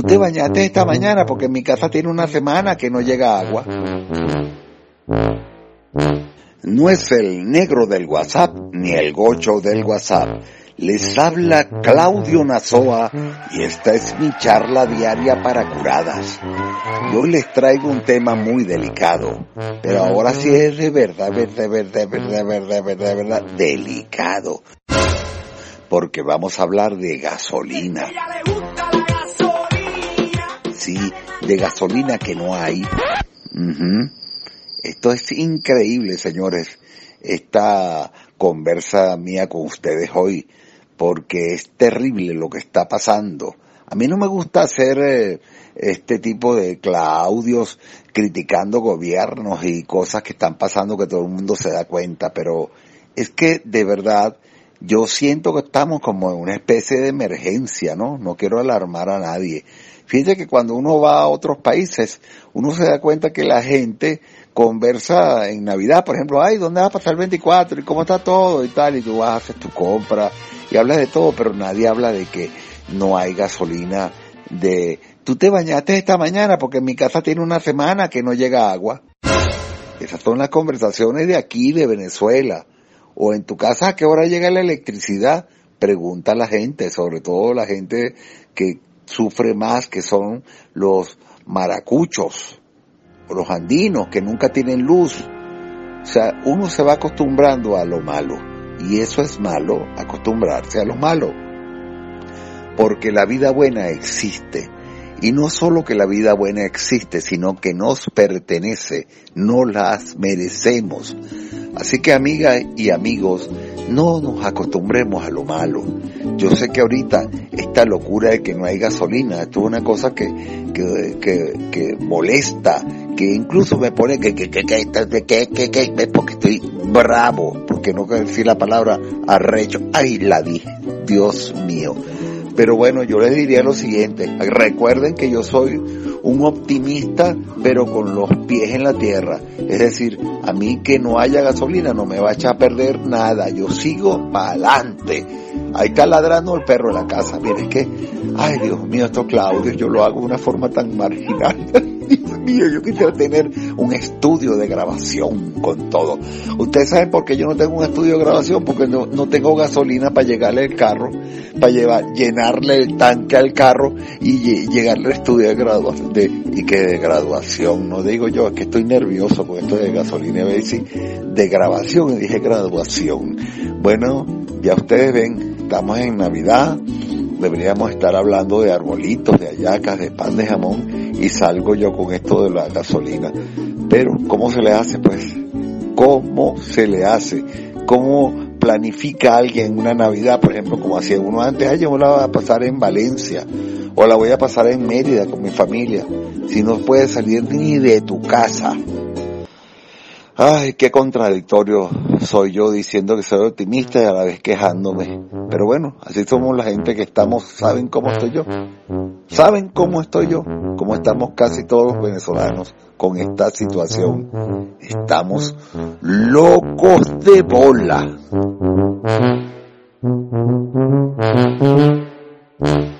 te bañaste esta mañana porque en mi casa tiene una semana que no llega agua. No es el negro del WhatsApp ni el gocho del WhatsApp. Les habla Claudio Nazoa y esta es mi charla diaria para curadas. Yo les traigo un tema muy delicado, pero ahora sí es de verdad delicado. Porque vamos a hablar de gasolina. Sí, de gasolina que no hay. Esto es increíble, señores, esta conversa mía con ustedes hoy, porque es terrible lo que está pasando. A mí no me gusta hacer este tipo de claudios criticando gobiernos y cosas que están pasando que todo el mundo se da cuenta, pero es que de verdad yo siento que estamos como en una especie de emergencia, ¿no? No quiero alarmar a nadie. Fíjense que cuando uno va a otros países, uno se da cuenta que la gente conversa en Navidad, por ejemplo, ay, ¿dónde vas a pasar el 24? ¿Y cómo está todo? Y tal, y tú vas, haces tu compra, y hablas de todo, pero nadie habla de que no hay gasolina, de, tú te bañaste esta mañana porque en mi casa tiene una semana que no llega agua. Esas son las conversaciones de aquí, de Venezuela. O en tu casa, ¿a qué hora llega la electricidad? Pregunta a la gente, sobre todo la gente que sufre más, que son los maracuchos, o los andinos, que nunca tienen luz. O sea, uno se va acostumbrando a lo malo, y eso es malo, acostumbrarse a lo malo, porque la vida buena existe, y no solo que la vida buena existe, sino que nos pertenece, no las merecemos. Así que, amigas y amigos, no nos acostumbremos a lo malo. Yo sé que ahorita esta locura de que no hay gasolina, esto es una cosa que molesta, que incluso me pone porque estoy bravo, porque no quiero decir la palabra arrecho. Ay, la dije, Dios mío. Pero bueno, yo les diría lo siguiente, recuerden que yo soy un optimista, pero con los pies en la tierra. Es decir, a mí que no haya gasolina no me va a echar a perder nada, yo sigo para adelante. Ahí está ladrando el perro en la casa. Miren, es que, ay Dios mío, esto Claudio, yo lo hago de una forma tan marginal. Dios mío, yo quisiera tener un estudio de grabación con todo. Ustedes saben por qué yo no tengo un estudio de grabación, porque no tengo gasolina para llegarle el carro, para llenarle el tanque al carro y llegarle al estudio de graduación, de graduación, no digo yo, es que estoy nervioso con esto de gasolina, de grabación, y dije graduación. Bueno, ya ustedes ven, estamos en Navidad, deberíamos estar hablando de arbolitos, de hallacas, de pan de jamón, y salgo yo con esto de la gasolina. Pero, ¿cómo se le hace? Pues, ¿cómo se le hace? ¿Cómo planifica alguien una Navidad, por ejemplo, como hacía uno antes? Ay, yo me la voy a pasar en Valencia, o la voy a pasar en Mérida con mi familia, si no puedes salir ni de tu casa. Ay, qué contradictorio soy yo diciendo que soy optimista y a la vez quejándome. Pero bueno, así somos la gente que estamos. ¿Saben cómo estoy yo? ¿Saben cómo estoy yo? Como estamos casi todos los venezolanos con esta situación. Estamos locos de bola.